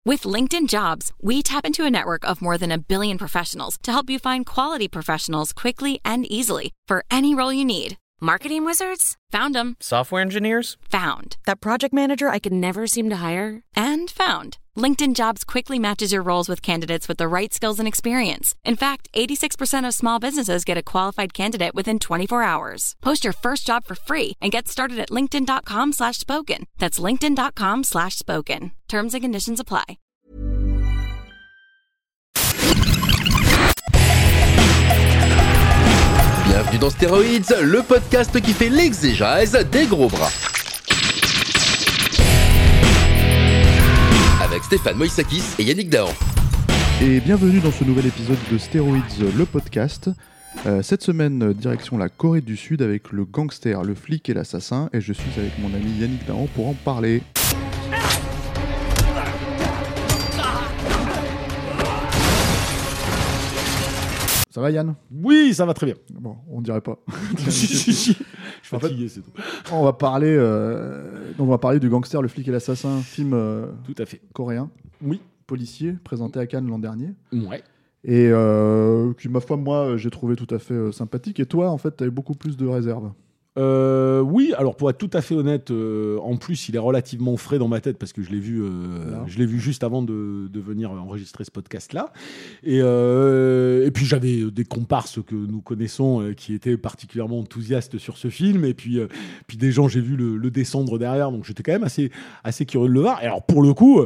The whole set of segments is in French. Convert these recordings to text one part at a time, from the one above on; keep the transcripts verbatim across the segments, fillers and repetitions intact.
With LinkedIn Jobs, we tap into a network of more than a billion professionals to help you find quality professionals quickly and easily for any role you need. Marketing wizards? Found them. Software engineers? Found. That project manager I could never seem to hire? And found. LinkedIn Jobs quickly matches your roles with candidates with the right skills and experience. In fact, eighty-six percent of small businesses get a qualified candidate within twenty-four hours. Post your first job for free and get started at linkedin.com slash spoken. That's linkedin.com slash spoken. Terms and conditions apply. Bienvenue dans Stéroïdes, le podcast qui fait l'exégèse des gros bras. Avec Stéphane Moïsakis et Yannick Dahan. Et bienvenue dans ce nouvel épisode de Stéroïdes, le podcast. Euh, cette semaine, direction la Corée du Sud avec le gangster, le flic et l'assassin. Et je suis avec mon ami Yannick Dahan pour en parler. Ça va Yann ? Oui, ça va très bien. Bon, on dirait pas. si, si, si. Je suis fatigué, en fait, c'est tout. On va parler, euh, donc on va parler du gangster, le flic et l'assassin, film euh, tout à fait coréen. Oui. Policier, présenté à Cannes l'an dernier. Ouais. Et euh, qui, ma foi, moi, j'ai trouvé tout à fait euh, sympathique. Et toi, en fait, t'avais beaucoup plus de réserves. Euh, oui, alors pour être tout à fait honnête, euh, en plus il est relativement frais dans ma tête parce que je l'ai vu, euh, je l'ai vu juste avant de, de venir enregistrer ce podcast-là. Et, euh, et puis j'avais des comparses que nous connaissons euh, qui étaient particulièrement enthousiastes sur ce film. Et puis, euh, puis des gens, j'ai vu le, le descendre derrière, donc j'étais quand même assez, assez curieux de le voir. Et alors pour le coup,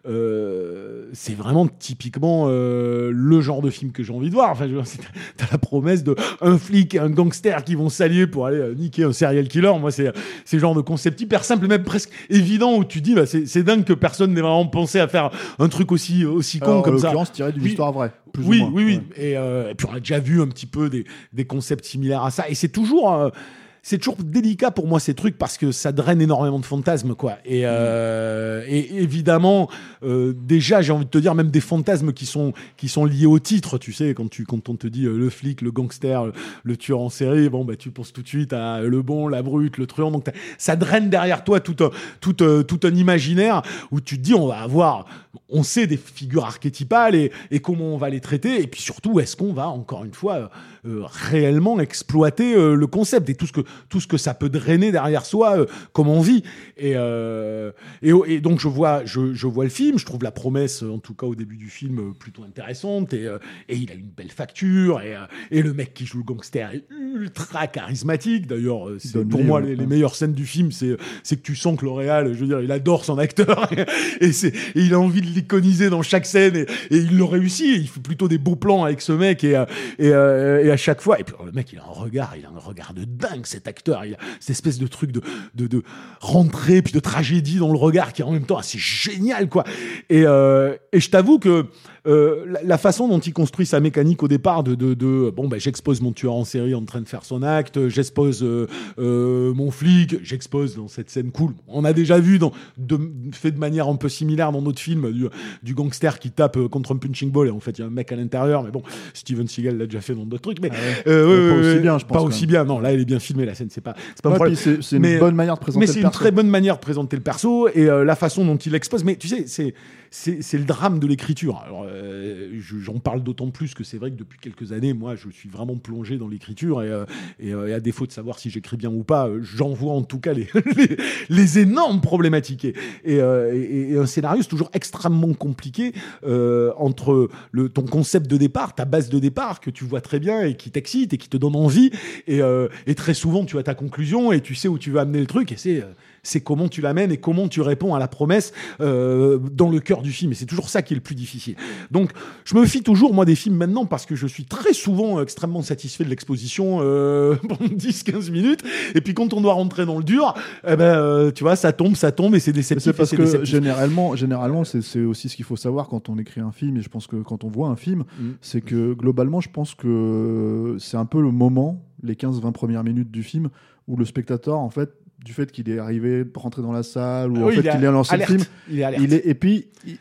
euh, c'est vraiment typiquement euh, le genre de film que j'ai envie de voir. Enfin, je veux dire, t'as la promesse de un flic et un gangster qui vont s'allier pour aller euh, niquer un serial killer. Moi, c'est, c'est le genre de concept hyper simple, même presque évident, où tu dis, bah, c'est, c'est dingue que personne n'ait vraiment pensé à faire un truc aussi, aussi con Alors, comme en ça. En l'occurrence, tiré d'une oui. histoire vraie. Plus Oui, ou moins. oui, oui. Ouais. Et, euh, et puis, on a déjà vu un petit peu des, des concepts similaires à ça. Et c'est toujours... Euh, c'est toujours délicat pour moi ces trucs parce que ça draine énormément de fantasmes, quoi. Et, euh, et évidemment, euh, déjà, j'ai envie de te dire, même des fantasmes qui sont qui sont liés au titre, tu sais, quand tu quand on te dit euh, le flic, le gangster, le, le tueur en série, bon bah tu penses tout de suite à le bon, la brute, le truand. Donc ça draine derrière toi tout un, tout un, tout un imaginaire où tu te dis on va avoir, on sait des figures archétypales et, et comment on va les traiter. Et puis surtout, est-ce qu'on va encore une fois euh, réellement exploiter euh, le concept et tout ce que tout ce que ça peut drainer derrière soi, euh, comme on vit. Et, euh, et, et donc, je vois, je, je vois le film, je trouve la promesse, en tout cas au début du film, euh, plutôt intéressante, et, euh, et il a une belle facture, et, euh, et le mec qui joue le gangster est ultra charismatique. D'ailleurs, c'est, Donne pour lui, moi, ouais. les, les meilleures scènes du film, c'est, c'est que tu sens que le réal, je veux dire, il adore son acteur, et, c'est, et il a envie de l'iconiser dans chaque scène, et, et il le réussit, il fait plutôt des beaux plans avec ce mec, et, et, euh, et à chaque fois, et puis le mec, il a un regard, il a un regard de dingue, cet acteur. Il a cette espèce de truc de, de, de rentrée puis de tragédie dans le regard qui est en même temps assez génial, quoi. Et, euh, et je t'avoue que euh, la, la façon dont il construit sa mécanique au départ de, de, de bon, ben, j'expose mon tueur en série en train de faire son acte, j'expose euh, euh, mon flic, j'expose dans cette scène cool. On a déjà vu dans, de, fait de manière un peu similaire dans d'autres films du, du gangster qui tape contre un punching ball et en fait il y a un mec à l'intérieur, mais bon, Steven Seagal l'a déjà fait dans d'autres trucs, mais ah ouais. euh, pas ouais, aussi ouais, bien, je pense. Pas aussi bien, non, là elle est bien filmée la scène, c'est pas, c'est pas Ouais, un problème. c'est, c'est une mais, bonne manière de présenter mais le c'est perso. une très bonne manière de présenter le perso et euh, la façon dont il expose. Mais tu sais, c'est c'est, c'est le drame de l'écriture. Alors, euh, je, j'en parle d'autant plus que c'est vrai que depuis quelques années, moi, je suis vraiment plongé dans l'écriture et, euh, et, euh, et à défaut de savoir si j'écris bien ou pas, euh, j'en vois en tout cas les les, les énormes problématiques. Et, et, euh, et, et un scénario, c'est toujours extrêmement compliqué euh, entre le ton concept de départ, ta base de départ que tu vois très bien et qui t'excite et qui te donne envie. Et, euh, et très souvent, tu as ta conclusion et tu sais où tu veux amener le truc. Et c'est euh, c'est comment tu l'amènes et comment tu réponds à la promesse euh, dans le cœur du film. Et c'est toujours ça qui est le plus difficile. Donc, je me fie toujours, moi, des films maintenant parce que je suis très souvent extrêmement satisfait de l'exposition euh, pendant dix à quinze minutes. Et puis, quand on doit rentrer dans le dur, eh ben, euh, tu vois, ça tombe, ça tombe et c'est déceptif. C'est parce c'est que déceptif. généralement, généralement c'est, c'est aussi ce qu'il faut savoir quand on écrit un film. Et je pense que quand on voit un film, mmh. c'est que globalement, je pense que c'est un peu le moment, les quinze à vingt premières minutes du film, où le spectateur, en fait, du fait qu'il est arrivé, rentré dans la salle, ou ah en oui, fait il est lancé le film, il est, il est, et puis il,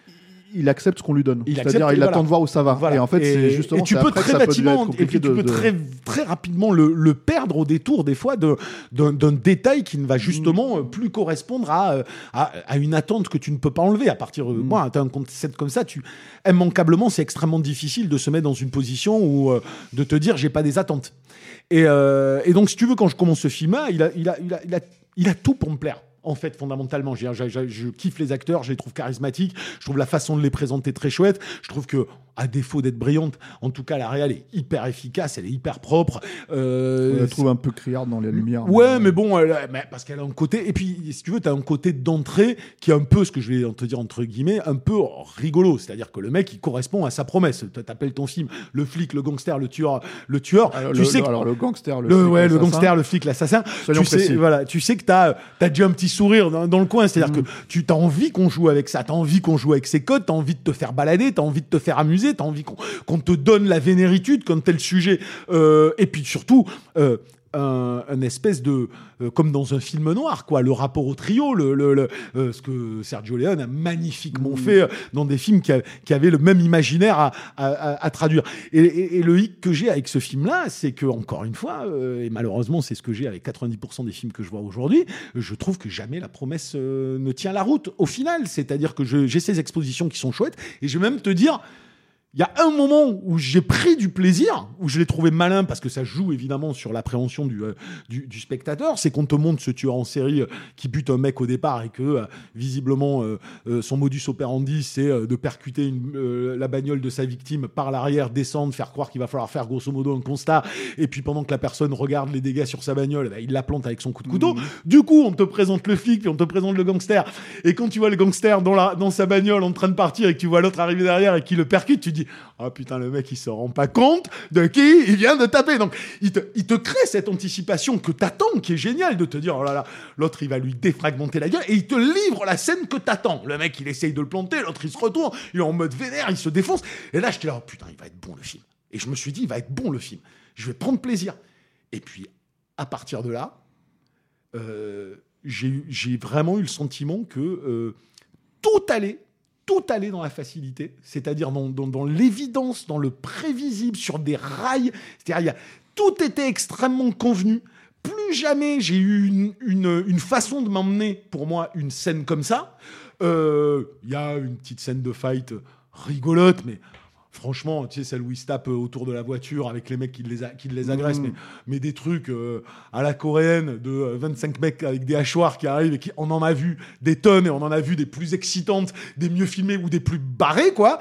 il accepte ce qu'on lui donne. Il C'est-à-dire, accepte, il et attend voilà. de voir où ça va. Voilà. Et en fait, et, c'est justement et tu c'est peux après très que ça peut rapidement, devenir et puis tu compliqué peux de- très, très rapidement le, le perdre au détour des fois de, d'un, d'un détail qui ne va justement Mm. euh, plus correspondre à, euh, à, à une attente que tu ne peux pas enlever. À partir de Mm. moi, tu as un concept comme ça, tu, immanquablement, c'est extrêmement difficile de se mettre dans une position où euh, de te dire j'ai pas des attentes. Et, euh, et donc, si tu veux, quand je commence ce film-là, il a, il a, il a, il a, il a tout pour me plaire. En fait, fondamentalement, je, je, je, je kiffe les acteurs, je les trouve charismatiques, je trouve la façon de les présenter très chouette. Je trouve que, à défaut d'être brillante, en tout cas, la réal est hyper efficace, elle est hyper propre. Euh, On la trouve un peu criarde dans les lumières. Ouais, mais bon, elle, mais parce qu'elle a un côté. Et puis, si tu veux, tu as un côté d'entrée qui est un peu, ce que je vais te dire entre guillemets, un peu rigolo. C'est-à-dire que le mec, il correspond à sa promesse. Tu t'appelles ton film le flic, le gangster, le tueur. Le tueur. Alors, tu le, sais le- que- alors, le gangster, le, le, flic, ouais, le l'assassin. gangster, le flic, l'assassin. Soyons Tu sais, précis. voilà, tu sais que t'as, t'as déjà un petit sourire dans, dans le coin. C'est-à-dire Mm. que tu as envie qu'on joue avec ça. T'as envie qu'on joue avec ses codes. T'as envie de te faire balader. T'as envie de te faire amuser. T'as envie qu'on, qu'on te donne la vénéritude quand t'es le sujet. Euh, et puis surtout, euh, un, un espèce de euh, comme dans un film noir, quoi, le rapport au trio, le, le, le euh, ce que Sergio Leone a magnifiquement Mmh. fait euh, dans des films qui, a- qui avaient le même imaginaire à, à, à- à traduire. Et, et, et le hic que j'ai avec ce film-là, c'est que encore une fois, euh, et malheureusement c'est ce que j'ai avec quatre-vingt-dix pour cent des films que je vois aujourd'hui, je trouve que jamais la promesse euh, ne tient la route au final. C'est-à-dire que je, j'ai ces expositions qui sont chouettes, et je vais même te dire. Il y a un moment où j'ai pris du plaisir, où je l'ai trouvé malin, parce que ça joue évidemment sur l'appréhension du, euh, du, du spectateur, c'est qu'on te montre ce tueur en série euh, qui bute un mec au départ et que euh, visiblement euh, euh, son modus operandi c'est euh, de percuter une, euh, la bagnole de sa victime par l'arrière, descendre, faire croire qu'il va falloir faire grosso modo un constat, et puis pendant que la personne regarde les dégâts sur sa bagnole, bah, il la plante avec son coup de couteau. Mmh. Du coup, on te présente le flic, puis on te présente le gangster, et quand tu vois le gangster dans, la, dans sa bagnole en train de partir et que tu vois l'autre arriver derrière et qui le percute, tu dis ah putain, le mec il se rend pas compte de qui il vient de taper. Donc il te, il te crée cette anticipation que t'attends, qui est géniale, de te dire oh là là, l'autre il va lui défragmenter la gueule, et il te livre la scène que t'attends. Le mec il essaye de le planter, l'autre il se retourne, il est en mode vénère, il se défonce, et là j'étais là oh putain, il va être bon le film. Et je me suis dit il va être bon le film, je vais prendre plaisir. Et puis à partir de là, euh, j'ai, eu- j'ai vraiment eu le sentiment que euh, tout allait tout allait dans la facilité, c'est-à-dire dans, dans, dans l'évidence, dans le prévisible, sur des rails. C'est-à-dire, il y a, tout était extrêmement convenu. Plus jamais j'ai eu une, une, une façon de m'emmener, pour moi, une scène comme ça. Euh, Il y a une petite scène de fight rigolote, mais franchement, tu sais, celle où ils se tapent autour de la voiture avec les mecs qui les, a- qui les agressent, Mmh. mais, mais des trucs euh, à la coréenne de euh, vingt-cinq mecs avec des hachoirs qui arrivent, et qui, on en a vu des tonnes, et on en a vu des plus excitantes, des mieux filmées ou des plus barrées, quoi.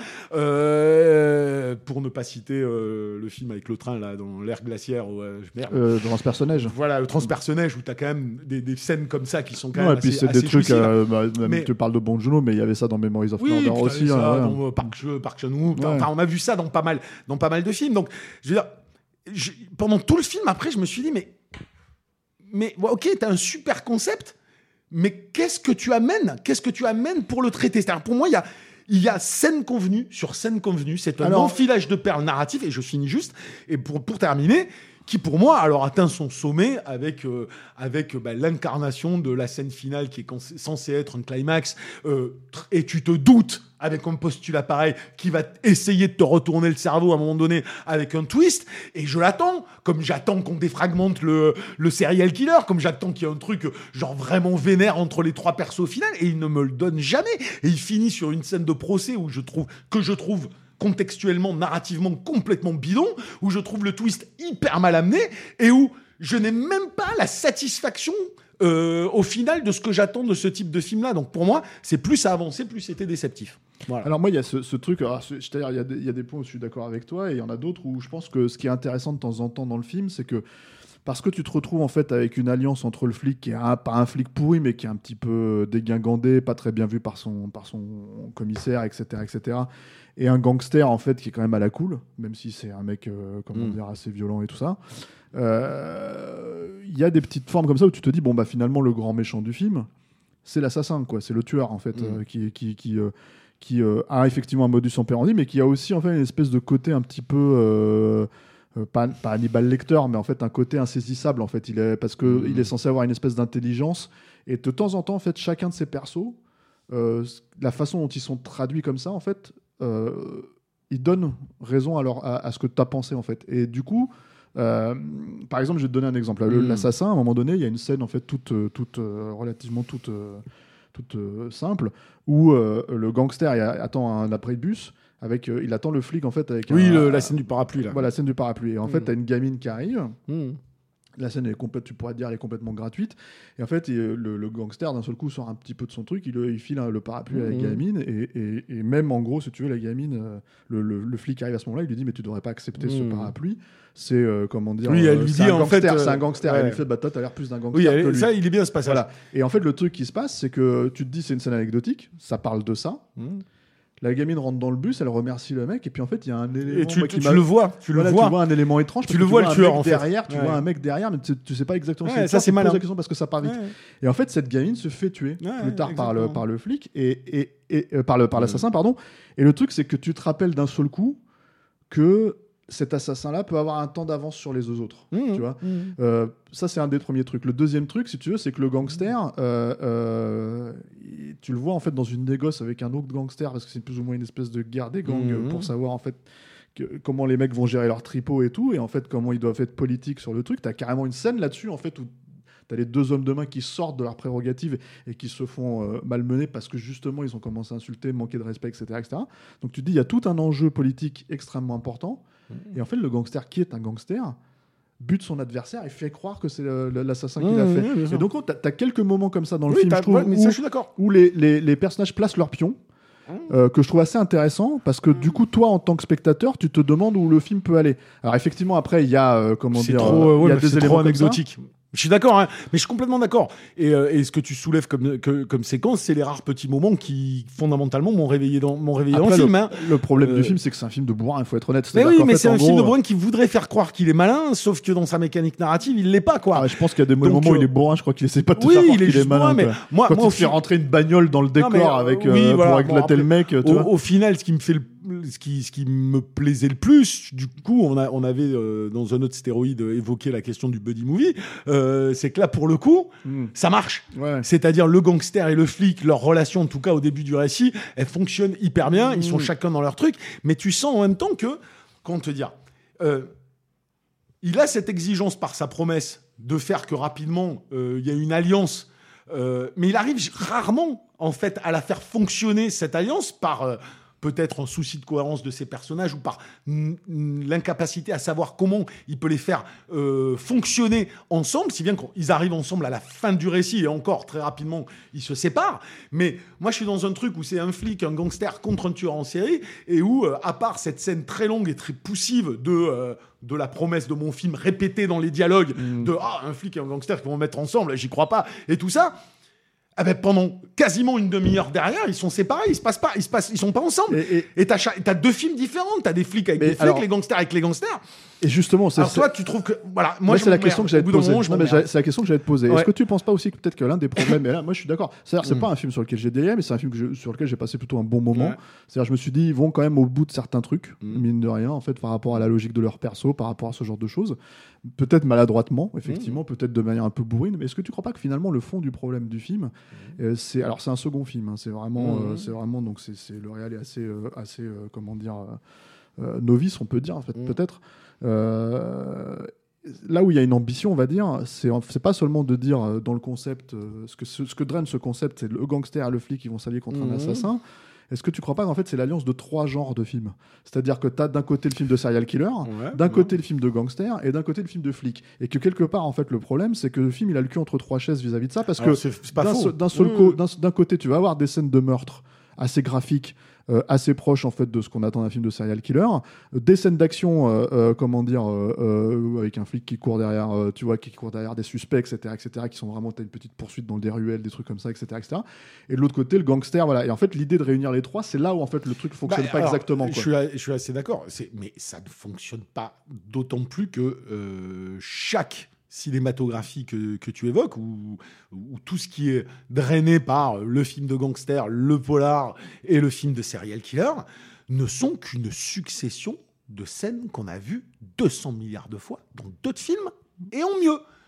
Euh, pour ne pas citer euh, le film avec le train, là, dans l'air glaciaire, où, euh, merde. Euh, dans ce personnage. Voilà, le transpersonnage, où t'as quand même des, des scènes comme ça qui sont quand Ouais, même et puis assez, c'est des assez trucs, jouissives. euh, bah, même Mais- tu parles de Bong Joon-ho, mais il y avait ça dans Memories of Oui, Murder puis aussi. t'avais ça hein, ouais. dans euh, Park, Chan- Park Chan-wook. Ouais. Enfin, on a vu ça dans pas mal, dans pas mal de films. Donc, je veux dire, je- pendant tout le film, après, je me suis dit, mais, mais ouais, ok, t'as un super concept, mais qu'est-ce que tu amènes Qu'est-ce que tu amènes pour le traiter? C'est-à-dire, pour moi, il y a, il y a scène convenue sur scène convenue. C'est un Alors- enfilage de perles narratifs, et je finis juste. Et pour, pour terminer, qui pour moi alors atteint son sommet avec euh, avec euh, bah, l'incarnation de la scène finale qui est cons- censée être un climax, euh, tr- et tu te doutes avec un postulat pareil qui va t- essayer de te retourner le cerveau à un moment donné avec un twist, et je l'attends comme j'attends qu'on défragmente le le serial killer, comme j'attends qu'il y ait un truc euh, genre vraiment vénère entre les trois persos au final, et il ne me le donne jamais, et il finit sur une scène de procès où je trouve que je trouve contextuellement, narrativement complètement bidon, où je trouve le twist hyper mal amené, et où je n'ai même pas la satisfaction euh, au final de ce que j'attends de ce type de film-là. Donc pour moi, c'est plus ça avançait, plus c'était déceptif. Voilà. Alors moi, il y a ce, ce truc, alors, ce- c'est-à-dire, il y, a des- il y a des points où je suis d'accord avec toi, et il y en a d'autres où je pense que ce qui est intéressant de temps en temps dans le film, c'est que parce que tu te retrouves en fait avec une alliance entre le flic qui est un, pas un flic pourri, mais qui est un petit peu dégingandé, pas très bien vu par son, par son commissaire, et cetera, et cetera, et un gangster en fait qui est quand même à la cool, même si c'est un mec, euh, comment Mm. dire, assez violent et tout ça. Euh, Il y a des petites formes comme ça où tu te dis bon bah finalement le grand méchant du film, c'est l'assassin, quoi, c'est le tueur en fait, Mm. euh, qui qui qui euh, qui euh, a effectivement un modus operandi, mais qui a aussi en fait une espèce de côté un petit peu euh, euh, pas, pas Hannibal Lecter, mais en fait un côté insaisissable en fait. Il est parce que Mhm. il est censé avoir une espèce d'intelligence, et de temps en temps en fait chacun de ces persos euh, la façon dont ils sont traduits comme ça, en fait, euh, ils donnent raison à, leur, à, à ce que tu as pensé, en fait. Et du coup, euh, par exemple, je vais te donner un exemple. Le, Mmh. L'assassin, à un moment donné, il y a une scène, en fait, toute, toute, euh, relativement toute, euh, toute euh, simple, où euh, le gangster il attend un après-bus. Avec, euh, il attend le flic, en fait, avec Oui, un, le, la scène du parapluie, là. Voilà, la scène du parapluie. Et en Mmh. fait, tu as une gamine qui arrive. Mmh. La scène est complète, tu pourrais dire, elle est complètement gratuite. Et en fait, il, le, le gangster, d'un seul coup, sort un petit peu de son truc. Il, il file hein, le parapluie mmh. à la gamine. Et, et, et même, en gros, si tu veux, la gamine, euh, le, le, le flic arrive à ce moment-là. Il lui dit, mais tu devrais pas accepter mmh. ce parapluie. C'est, euh, comment dire... Oui, elle lui dit, en fait... C'est euh, un gangster. ouais. Elle lui fait, bah, toi, t'as l'air plus d'un gangster oui, elle, que lui. Ça, il est bien, ce passage. Voilà. Et en fait, le truc qui se passe, c'est que tu te dis, c'est une scène anecdotique. Ça parle de ça. Mmh. La gamine rentre dans le bus, elle remercie le mec, et puis en fait, il y a un élément. Et tu, moi, tu, qui tu le vois, tu voilà, le vois. Tu vois un élément étrange. Tu le vois, tu le vois tueur, un mec en fait. derrière, tu ouais. vois un mec derrière, mais tu, tu sais pas exactement. Ouais, c'est ça, c'est malin. Tu poses la question parce que ça part vite. Ouais. Et en fait, cette gamine se fait tuer ouais, plus tard exactement. par le par le flic et et, et euh, par le par l'assassin, pardon. Et le truc, c'est que tu te rappelles d'un seul coup que cet assassin-là peut avoir un temps d'avance sur les deux autres. Mmh, tu vois mmh. euh, ça, c'est un des premiers trucs. Le deuxième truc, si tu veux, c'est que le gangster, euh, euh, tu le vois en fait dans une négoce avec un autre gangster, parce que c'est plus ou moins une espèce de guerre des gangs mmh. pour savoir en fait que, comment les mecs vont gérer leur tripot et tout, et en fait comment ils doivent être politiques sur le truc. T'as carrément une scène là-dessus en fait où t'as les deux hommes de main qui sortent de leurs prérogatives et qui se font euh, malmener parce que justement ils ont commencé à insulter, manquer de respect, et cetera, et cetera. Donc tu te dis, il y a tout un enjeu politique extrêmement important. Et en fait, le gangster qui est un gangster bute son adversaire et fait croire que c'est le, le, l'assassin mmh, qui l'a fait. Oui, et donc, tu as quelques moments comme ça dans le oui, film, je trouve, ouais, mais où, ça, je suis d'accord. où les, les, les personnages placent leurs pions, mmh. euh, que je trouve assez intéressant, parce que mmh. du coup, toi, en tant que spectateur, tu te demandes où le film peut aller. Alors, effectivement, après, il y a, euh, comment c'est dire, trop, euh, il y a ouais, des éléments anecdotiques. Je suis d'accord, hein, mais je suis complètement d'accord. Et, euh, et ce que tu soulèves comme, que, comme séquence, c'est les rares petits moments qui, fondamentalement, m'ont réveillé dans, m'ont réveillé Après, dans le, le film. Hein. Le problème euh... du film, c'est que c'est un film de bourrin, il faut être honnête. Mais oui, mais fait, c'est un gros, film de bourrin qui voudrait faire croire qu'il est malin, sauf que dans sa mécanique narrative, il l'est pas, quoi. Ah, je pense qu'il y a des Donc, moments où euh... il est bourrin, je crois qu'il essaie pas de te oui, faire croire il est qu'il est malin. Bourrin, mais moi, Quand moi, il te fait rentrer une bagnole dans le décor non, mais, euh, avec, oui, euh, voilà, pour éclater bon, le mec. Tu au, vois au final, ce qui me fait le Ce qui, ce qui me plaisait le plus, du coup, on, a, on avait euh, dans un autre stéroïde évoqué la question du buddy movie, euh, c'est que là, pour le coup, mm. ça marche. Ouais. C'est-à-dire le gangster et le flic, leur relation, en tout cas au début du récit, elle fonctionne hyper bien. Ils sont mm. chacun dans leur truc, mais tu sens en même temps que, comment te dire, euh, il a cette exigence par sa promesse de faire que rapidement il euh, y a une alliance, euh, mais il arrive rarement en fait à la faire fonctionner cette alliance par euh, peut-être en souci de cohérence de ses personnages ou par l'incapacité à savoir comment il peut les faire euh, fonctionner ensemble, si bien qu'ils arrivent ensemble à la fin du récit et encore très rapidement ils se séparent. Mais moi je suis dans un truc où c'est un flic, un gangster contre un tueur en série et où euh, à part cette scène très longue et très poussive de euh, de la promesse de mon film répétée dans les dialogues mmh. de ah un flic et un gangster qui vont mettre ensemble, j'y crois pas et tout ça. Ah ben pendant quasiment une demi-heure derrière, ils sont séparés, ils se passent pas, ils se passent, ils sont pas ensemble. Et, et, et t'as, t'as deux films différents, t'as des flics avec des flics, alors, les gangsters avec les gangsters. Et justement, c'est alors toi, tu trouves que voilà, moi, moi je c'est la question que j'allais te poser. Moment, non, mais c'est la question que j'allais te poser. Ouais. Est-ce que tu penses pas aussi que peut-être que l'un des problèmes, et là, moi je suis d'accord. C'est-à-dire, c'est mm. pas un film sur lequel j'ai déliré, mais c'est un film que je, sur lequel j'ai passé plutôt un bon moment. Ouais. C'est-à-dire, je me suis dit, ils vont quand même au bout de certains trucs, mm. mine de rien, en fait, par rapport à la logique de leur perso, par rapport à ce genre de choses. Peut-être maladroitement, effectivement, mm. peut-être de manière un peu bourrine. Mais est-ce que tu crois pas que finalement le fond du problème du film, mm. euh, c'est alors c'est un second film, hein, c'est vraiment, mm. euh, c'est vraiment donc c'est, c'est le réel est assez, euh, assez, euh, comment dire, euh, euh, novice, on peut dire en fait, mm. peut-être. Euh, là où il y a une ambition, on va dire, c'est, c'est pas seulement de dire euh, dans le concept, euh, ce, que, ce, ce que draine ce concept, c'est le gangster et le flic qui vont s'allier contre mmh. un assassin. Est-ce que tu crois pas qu'en fait c'est l'alliance de trois genres de films ? C'est-à-dire que tu as d'un côté le film de serial killer, ouais, d'un ouais. côté le film de gangster et d'un côté le film de flic. Et que quelque part, en fait, le problème, c'est que le film il a le cul entre trois chaises vis-à-vis de ça, parce Alors, que c'est, c'est pas d'un, faux. d'un, seul mmh. co- d'un, d'un côté, tu vas avoir des scènes de meurtre assez graphiques, Euh, assez proche en fait de ce qu'on attend d'un film de serial killer, euh, des scènes d'action, euh, euh, comment dire, euh, euh, avec un flic qui court derrière, euh, tu vois, qui court derrière des suspects, et cetera, et cetera, qui sont vraiment t'as une petite poursuite dans des ruelles, des trucs comme ça, et cetera, et cetera. Et de l'autre côté, le gangster, voilà. Et en fait, l'idée de réunir les trois, c'est là où en fait le truc fonctionne bah, pas alors, exactement. Quoi. Je suis, je suis assez d'accord, c'est, mais ça ne fonctionne pas d'autant plus que euh, chaque cinématographie que, que tu évoques, ou tout ce qui est drainé par le film de gangster, le polar et le film de serial killer, ne sont qu'une succession de scènes qu'on a vues deux cents milliards de fois dans d'autres films et en mieux.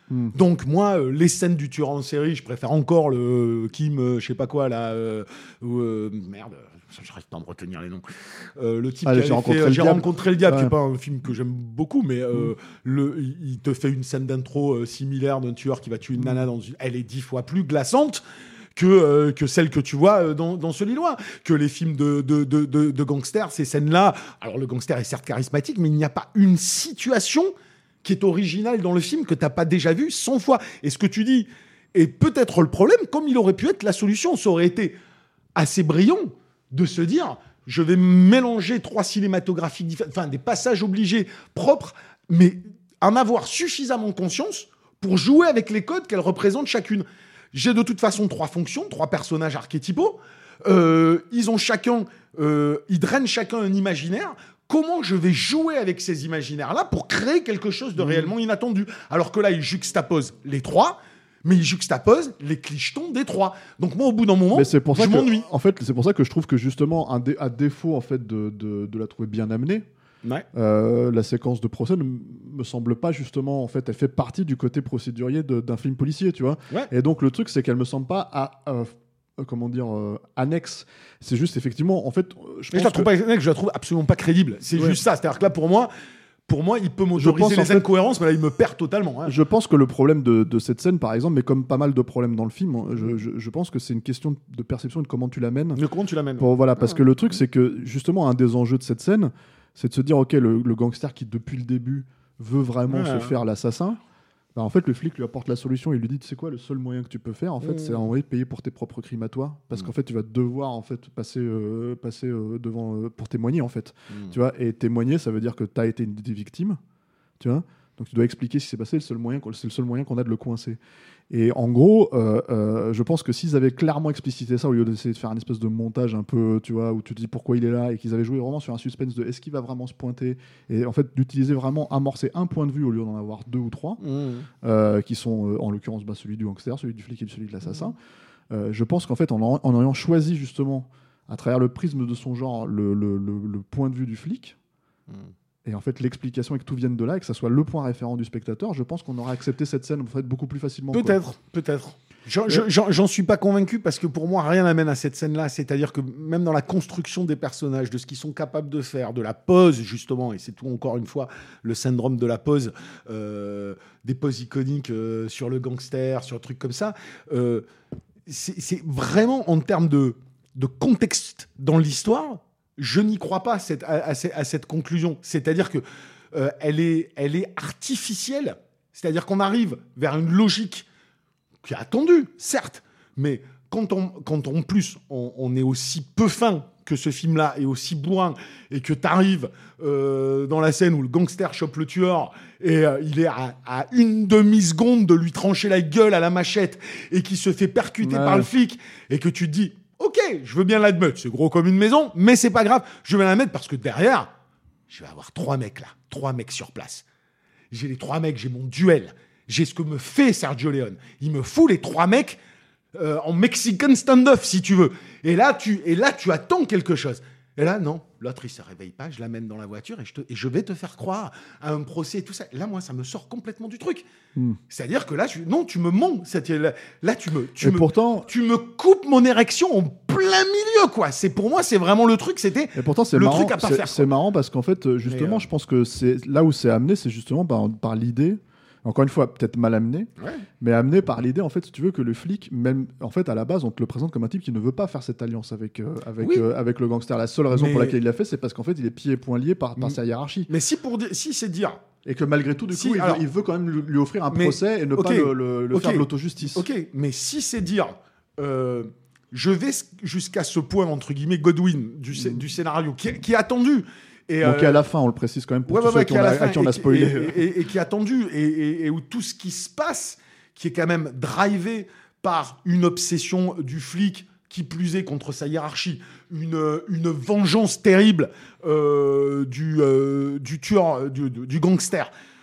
Mmh. Donc moi, euh, les scènes du tueur en série, je préfère encore le Kim, euh, je sais pas quoi là, euh, euh, merde. J'arrive pas à me retenir les noms. Euh, le type Allez, qui j'ai avait rencontré, fait, le j'ai diable. rencontré le diable, Ouais. qui est pas un film que j'aime beaucoup, mais euh, mm. le, il te fait une scène d'intro euh, similaire d'un tueur qui va tuer une nana dans une... Elle est dix fois plus glaçante que, euh, que celle que tu vois euh, dans, dans ce Lillois. Que les films de, de, de, de, de gangsters, ces scènes-là... Alors, le gangster est certes charismatique, mais il n'y a pas une situation qui est originale dans le film que t'as pas déjà vu cent fois. Et ce que tu dis est peut-être le problème, comme il aurait pu être la solution. Ça aurait été assez brillant de se dire, je vais mélanger trois cinématographies différentes, enfin des passages obligés propres, mais en avoir suffisamment conscience pour jouer avec les codes qu'elles représentent chacune. J'ai de toute façon trois fonctions, trois personnages archétypaux. Euh, ils ont chacun, euh, ils drainent chacun un imaginaire. Comment je vais jouer avec ces imaginaires-là pour créer quelque chose de réellement inattendu? Alors que là, ils juxtaposent les trois, mais il juxtapose les clichetons des trois. Donc moi, au bout d'un moment, Mais c'est pour ça je que, m'ennuie. En fait, c'est pour ça que je trouve que justement, un dé- à défaut en fait de, de, de la trouver bien amenée, Ouais. euh, la séquence de procès ne m- me semble pas justement, en fait, elle fait partie du côté procédurier de- d'un film policier, tu vois. Ouais. Et donc le truc, c'est qu'elle me semble pas à, euh, euh, comment dire, euh, annexe. C'est juste effectivement, en fait, euh, je Mais je pense la trouve que- pas, je la trouve absolument pas crédible. C'est Ouais. juste ça. C'est-à-dire que là, pour moi, pour moi, il peut pense, m'autoriser en les fait- incohérences, mais là, il me perd totalement. Hein. Je pense que le problème de, de cette scène, par exemple, mais comme pas mal de problèmes dans le film, je, je- je pense que c'est une question de perception et de comment tu l'amènes. Mais comment tu l'amènes? Pour, voilà, parce Ah. que le truc, c'est que justement, un des enjeux de cette scène, c'est de se dire, ok, le, le gangster qui, depuis le début, veut vraiment Ouais, se ouais. faire l'assassin, bah, en fait, le flic lui apporte la solution. Il lui dit, tu sais quoi, le seul moyen que tu peux faire, en fait, Mmh. c'est envoyer payer pour tes propres crimes à toi, parce Mmh. qu'en fait, tu vas devoir en fait passer, euh, passer euh, devant euh, pour témoigner, en fait. Mmh. Tu vois, et témoigner, ça veut dire que tu as été une des victimes, tu vois. Donc tu dois expliquer ce qui s'est passé, le seul moyen qu'on- c'est le seul moyen qu'on a de le coincer. Et en gros, euh, euh, je pense que s'ils avaient clairement explicité ça, au lieu d'essayer de faire une espèce de montage un peu, tu vois, où tu te dis pourquoi il est là, et qu'ils avaient joué vraiment sur un suspense de est-ce qu'il va vraiment se pointer, et en fait d'utiliser vraiment, amorcer un point de vue au lieu d'en avoir deux ou trois, Mmh. euh, qui sont euh, en l'occurrence bah, celui du gangster, celui du flic et celui de l'assassin. Euh, je pense qu'en fait, en, en- en ayant choisi justement, à travers le prisme de son genre, le, le- le- le point de vue du flic, Mmh. et en fait l'explication et que tout vienne de là, et que ça soit le point référent du spectateur, je pense qu'on aurait accepté cette scène en fait, beaucoup plus facilement. quoi. Peut-être, peut-être. J'en, je- j'en- j'en suis pas convaincu parce que pour moi, rien n'amène à cette scène-là. C'est-à-dire que même dans la construction des personnages, de ce qu'ils sont capables de faire, de la pose, justement, et c'est tout encore une fois le syndrome de la pose, euh, des poses iconiques euh, sur le gangster, sur un truc comme ça, euh, c'est, c'est vraiment en termes de, de contexte dans l'histoire, je n'y crois pas cette, à, à, à cette conclusion. C'est-à-dire que euh, elle est, elle est artificielle. C'est-à-dire qu'on arrive vers une logique qui est attendue, certes, mais quand on, quand en plus on, on est aussi peu fin que ce film-là est aussi bourrin et que tu arrives euh, dans la scène où le gangster chope le tueur et euh, il est à, à une demi-seconde de lui trancher la gueule à la machette et qui se fait percuter Ouais. par le flic et que tu te dis ok, je veux bien l'admettre, c'est gros comme une maison, mais c'est pas grave, je vais l'admettre parce que derrière, je vais avoir trois mecs là, trois mecs sur place. J'ai les trois mecs, j'ai mon duel, j'ai ce que me fait Sergio Leone. Il me fout les trois mecs euh, en Mexican stand-off, si tu veux. Et là, tu, et là, tu attends quelque chose. Et là, non, l'autre, il se réveille pas, je l'amène dans la voiture et je, te, et je vais te faire croire à un procès et tout ça. Là, moi, ça me sort complètement du truc. Hmm. C'est-à-dire que là, tu, non, tu me mens. C'est- Là, là, tu me, tu Et me, pourtant, tu me coupes mon érection en plein milieu, quoi. C'est pour moi, c'est vraiment le truc. C'était Et pourtant, c'est le marrant, truc à pas c'est- faire, c'est quoi. marrant parce qu'en fait, euh, justement, Mais, euh, je pense que c'est là où c'est amené, c'est justement par, par l'idée. Encore une fois, peut-être mal amené, Ouais. mais amené par l'idée, en fait, si tu veux, que le flic, même, en fait, à la base, on te le présente comme un type qui ne veut pas faire cette alliance avec, euh, avec, Oui. euh, avec le gangster. La seule raison Mais- pour laquelle il l'a fait, c'est parce qu'en fait, il est pieds et poings liés par, par Mm. sa hiérarchie. Mais si pour dire, si c'est dire, Et que malgré tout, du Si, coup, il, alors- veut, il veut quand même lui, lui offrir un Mais- procès et ne ok, pas le, le- le ok, faire de l'autojustice. ok, mais si c'est dire, euh, je vais s- jusqu'à ce point entre guillemets Godwin du, scé- Mm. du scénario qui, est- qui est attendu. Et, Donc, euh, qui est à la fin, on le précise quand même pour ouais, tous ouais, ceux ouais, qui qui on est à a, la fin à qui on a et- spoilé. et, et- et qui est attendu et, et- et où tout ce qui se passe, qui est quand même drivé par une obsession du flic, qui plus est contre sa hiérarchie, une, une vengeance terrible euh, du, euh, du tueur, du, du- du gangster.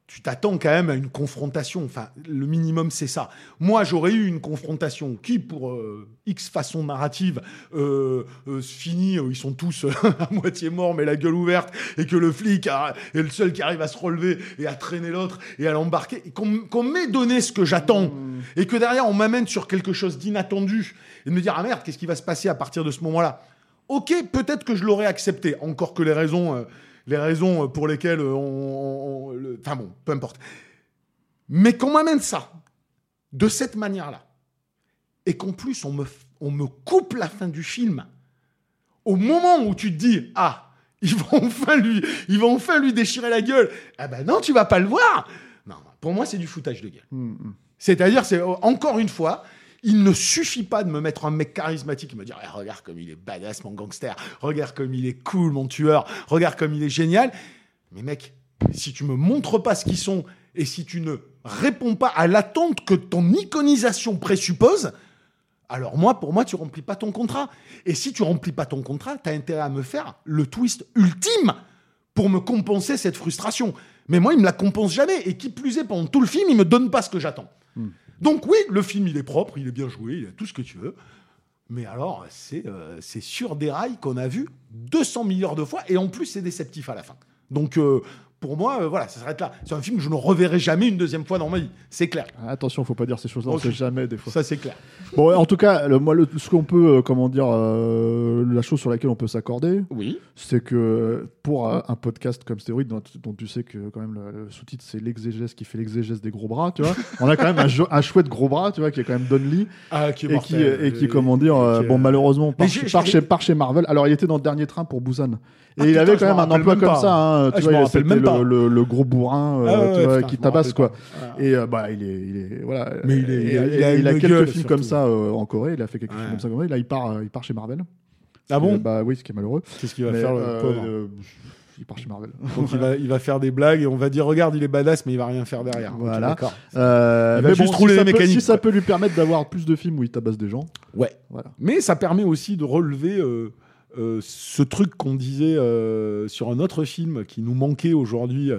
tu t'attends quand même à une confrontation. Enfin, le minimum, c'est ça. Moi, j'aurais eu une confrontation qui, pour euh, X façon narrative, euh, euh, finit, euh, ils sont tous euh, à moitié morts, mais la gueule ouverte, et que le flic a, est le seul qui arrive à se relever et à traîner l'autre et à l'embarquer, et qu'on, qu'on m'ait donné ce que j'attends, mmh. et que derrière, on m'amène sur quelque chose d'inattendu, et de me dire, ah merde, qu'est-ce qui va se passer à partir de ce moment-là ? Ok, peut-être que je l'aurais accepté, encore que les raisons... Euh, les raisons pour lesquelles on... on, on le... Enfin bon, peu importe. Mais qu'on m'amène ça, de cette manière-là, et qu'en plus, on me, on me coupe la fin du film, au moment où tu te dis, ah, ils vont enfin lui, ils vont enfin lui déchirer la gueule. Ah ben non, tu vas pas le voir. Non, pour moi, c'est du foutage de gueule. Mmh. C'est-à-dire, c'est encore une fois... Il ne suffit pas de me mettre un mec charismatique et me dire eh, « Regarde comme il est badass, mon gangster. Regarde comme il est cool, mon tueur. Regarde comme il est génial. » Mais mec, si tu me montres pas ce qu'ils sont et si tu ne réponds pas à l'attente que ton iconisation présuppose, alors moi, pour moi, tu remplis pas ton contrat. Et si tu remplis pas ton contrat, tu as intérêt à me faire le twist ultime pour me compenser cette frustration. Mais moi, il me la compense jamais. Et qui plus est, pendant tout le film, il me donne pas ce que j'attends. Mm. Donc oui, le film, il est propre, il est bien joué, il a tout ce que tu veux. Mais alors, c'est, euh, c'est sur des rails qu'on a vu deux cents milliards de fois, et en plus, c'est déceptif à la fin. Donc, euh, pour moi, euh, voilà, ça s'arrête là. C'est un film que je ne reverrai jamais une deuxième fois dans ma vie, c'est clair. Attention, faut pas dire ces choses-là, okay. On sait jamais des fois. Ça, c'est clair. Bon, en tout cas, le, moi, le, ce qu'on peut, euh, comment dire, euh, la chose sur laquelle on peut s'accorder, oui. C'est que pour euh, un podcast comme Stéroïde, dont, dont tu sais que quand même le, le sous-titre c'est l'exégèse qui fait l'exégèse des gros bras, tu vois, on a quand même un, jeu, un chouette gros bras, tu vois, qui est quand même Don Lee, ah, qui est et, qui, et qui, comment dire, euh, bon, malheureusement, par, par, chez, par chez Marvel. Alors, il était dans le dernier train pour Busan. Et ah, il putain, avait quand même un emploi comme pas. ça, hein, tu ah, vois, c'était le, le, le gros bourrin euh, ah, ouais, tu vois, putain, qui tabasse quoi. Ah. Et euh, bah il est, il est voilà. Mais il, est, et, il, a, il, a, il a quelques gueule, films surtout. comme ça euh, en Corée. Il a fait quelques ouais. films comme ça en Corée. Là il part, euh, il part chez Marvel. Ah bon? Et, bah oui, ce qui est malheureux. Qu'est-ce qu'il va mais, faire le euh, pauvre euh, Il part chez Marvel. Donc il va, il va faire des blagues et on va dire regarde il est badass mais il va rien faire derrière. Voilà. Okay, euh, il va mais juste bon, rouler si les peut, mécaniques. Si ça peut lui permettre d'avoir plus de films où il tabasse des gens. Ouais. Voilà. Mais ça permet aussi de relever. Euh, Euh, ce truc qu'on disait euh, sur un autre film qui nous manquait aujourd'hui,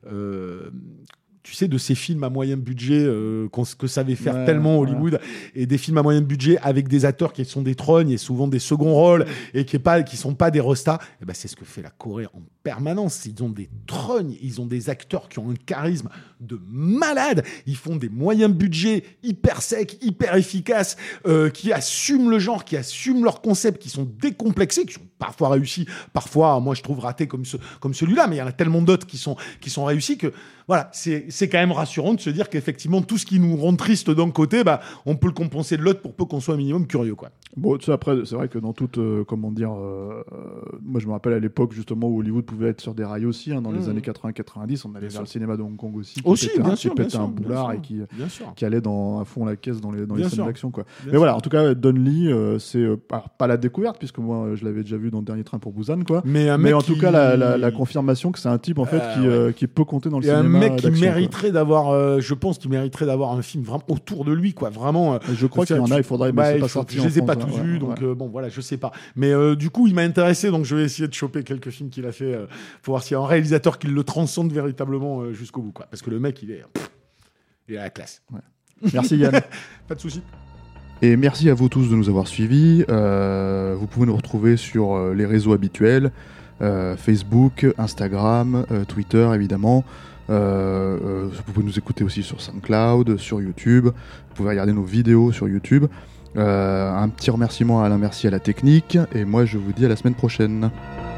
euh, tu sais, de ces films à moyen budget euh, qu'on, que savait faire ouais, tellement Hollywood, ouais. Et des films à moyen budget avec des acteurs qui sont des trognes et souvent des seconds rôles et qui ne sont pas des restas, et ben c'est ce que fait la Corée en permanence. Ils ont des trognes, ils ont des acteurs qui ont un charisme de malade, ils font des moyens budgets hyper secs, hyper efficaces, euh, qui assument le genre, qui assument leurs concepts, qui sont décomplexés, qui sont parfois réussis, parfois, moi je trouve ratés comme, ce, comme celui-là, mais il y en a tellement d'autres qui sont, qui sont réussis que voilà, c'est, c'est quand même rassurant de se dire qu'effectivement, tout ce qui nous rend triste d'un côté, bah, on peut le compenser de l'autre pour peu qu'on soit un minimum curieux, quoi. Bon, tu sais, après, c'est vrai que dans toute, euh, comment dire, euh, moi je me rappelle à l'époque justement où Hollywood pouvait être sur des rails aussi, hein, dans mmh. les années quatre-vingts quatre-vingt-dix, on allait bien vers sûr. Le cinéma de Hong Kong aussi, qui aussi, pétait, bien un, sûr, qui pétait bien un sûr, boulard et qui, qui allait dans, à fond la caisse dans les, dans les scènes sûr. D'action, quoi. Bien Mais sûr. Voilà, en tout cas, Don Lee, euh, c'est euh, pas, pas la découverte, puisque moi je l'avais déjà vu dans le dernier train pour Busan, quoi. Mais, Mais en qui... tout cas, la, la, la confirmation que c'est un type en fait euh, qui, ouais. euh, qui peut compter dans le cinéma. Un mec d'action, qui mériterait quoi. d'avoir, euh, je pense qu'il mériterait d'avoir un film vraiment autour de lui, quoi. Vraiment. Euh, je crois qu'il y en a, il faudrait. Bah, mais c'est pas sorti. Je les ai pas tous vus, donc bon, voilà, je sais pas. Mais euh, du coup, il m'a intéressé, donc je vais essayer de choper quelques films qu'il a fait euh, pour voir s'il y a un réalisateur qui le transcende véritablement euh, jusqu'au bout, quoi. Parce que le mec, il est, pff, il est à la classe. Ouais. Merci Yann. Pas de souci. Et merci à vous tous de nous avoir suivis. Euh, vous pouvez nous retrouver sur euh, les réseaux habituels, euh, Facebook, Instagram, euh, Twitter évidemment. Euh, euh, vous pouvez nous écouter aussi sur SoundCloud, sur YouTube. Vous pouvez regarder nos vidéos sur YouTube. Euh, un petit remerciement à Alain Mercier à la technique, et moi je vous dis à la semaine prochaine.